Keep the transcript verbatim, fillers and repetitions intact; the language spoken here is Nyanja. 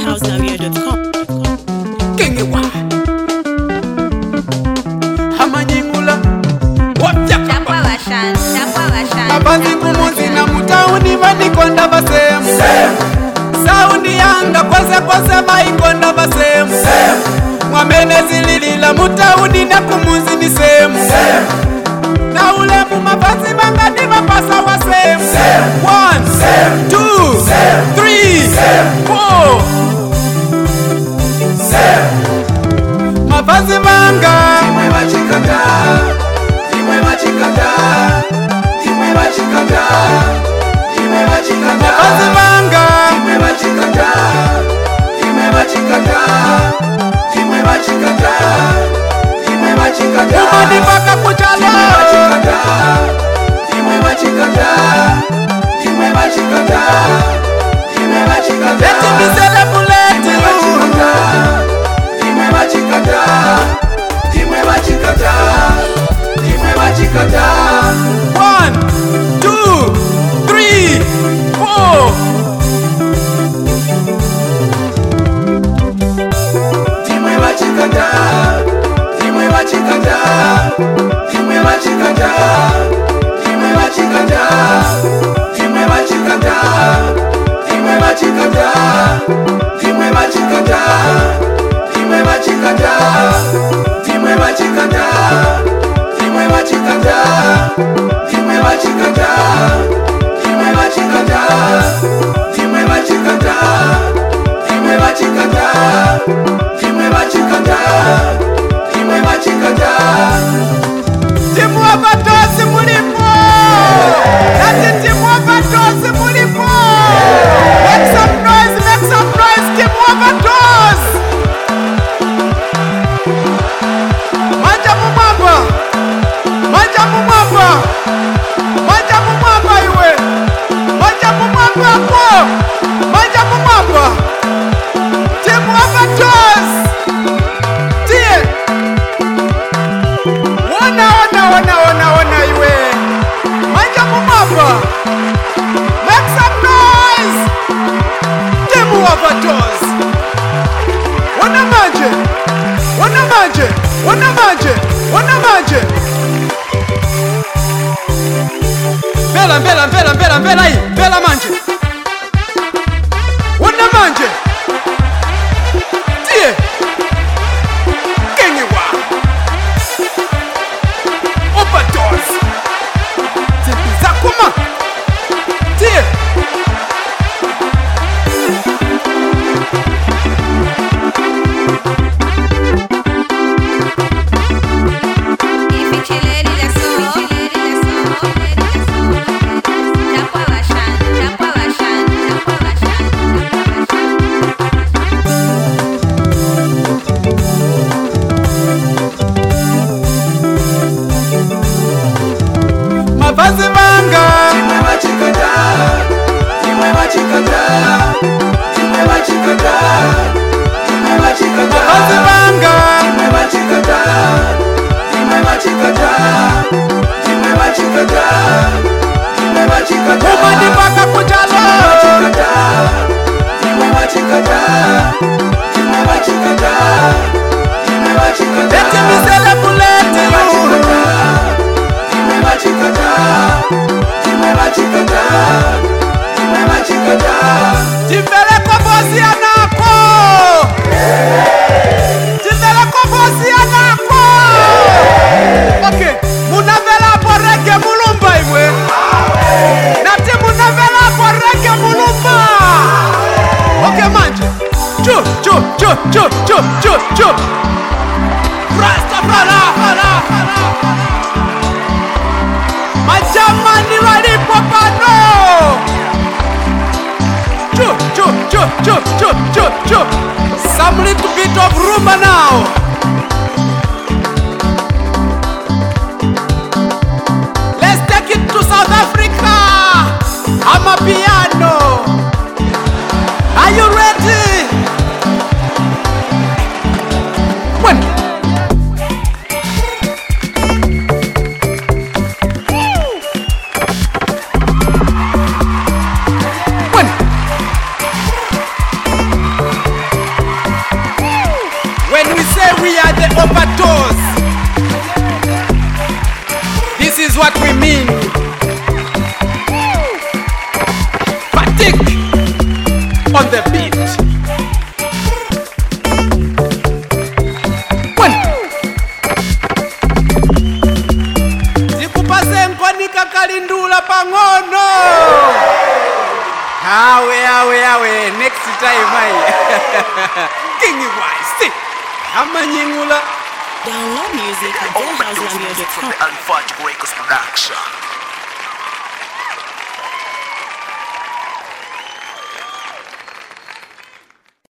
house gambia dot com. Kengewa Hamanyingula Wapyaka Chapwa washan, chapwa washan. Mabanzi kumuzi na mutauni vanikonda vasemu Saundi yanga kwase kwase maikonda vasemu Mwamene zililila mutauni na kumuzi ni semu Na ulemu mabanzi bangani mapasa wasemu One, two, three, four Mabanzi banga Timwe wachikata, timwe wachikata, timwe wachikata, timwe wachikata. Mabanzi banga Timwe wachikata, timwe wachikata, timwe wachikata, timwe wachikata. Umani baka kuchala Timwe wachikata, timwe wachikata, timwe wachikata, timwe wachikata. Eti misele buleti Timwe wachikata, timwe wachikata, timwe wachikata, timwe wachikata. One, two, three, four Timwe wachikata, timwe wachikata, timwe wachikata, timwe wachikata, timwe wachikata, timwe wachikata, timwe wachikata, timwe wachikata, timwe wachikata, timwe wachikata, timwe wachikata, timwe wachikata, timwe wachikata, timwe wachikata, timwe wachikata, timwe wachikata. Timu wapatosi mulipo Nati timu wapatosi mulipo Make some noise, make some noise Timu wapatosi Manja mumamba Manja mumamba Manja mumamba iwe Manja mumamba hapo Manja mumamba Timu wapatosi Tie Wana wana wana wana wana iwe Manja mumamba Make some noise Timu wapatosi Wana manje Wana manje Wana manje Wana manje Mbela mbela mbela mbela mbela hii Mbela manje Wana manje Tie Kenyewa Overdose Tipi za kuma Tie Ifichileri leso, chapwa washan, chapwa washan, chapwa washan, chapwa washan. Mavazi banga Timwe wachikata, timwe wachikata, timwe wachikata, timwe wachikata. Mavazi banga Timwe wachikata, timwe wachikata, timwe wachikata, timwe wachikata. Umani baka kuchala Wachikata, timwe wachikata, timwe wachikata, timwe wachikata. Eti misele buleti Timwe wachikata, timwe wachikata, timwe wachikata, timwe wachikata. Timbele kwa bosi anako Timbele kwa bosi anako Okay, munavela hapo rege mulumba iwe Nati munavela hapo rege mulumba Okay manje Chu, chu, chu, chu, chu, chu, chu Rasta fala, fala, fala Majamani walipo pano Chu, chu, chu, chu, chu, chu, chu. Some little bit of rumba now. Let's take it to South Africa. I'm a piano. Are you ready? When? When? we are the overdose. This is what we mean. Fatigue on the beat. One. Zikupase nkonika kalindula pangono. Awe, awe, awe, next time I Kingi wise, Amanyingula. Download music at Overdose music from the Alpha Records production.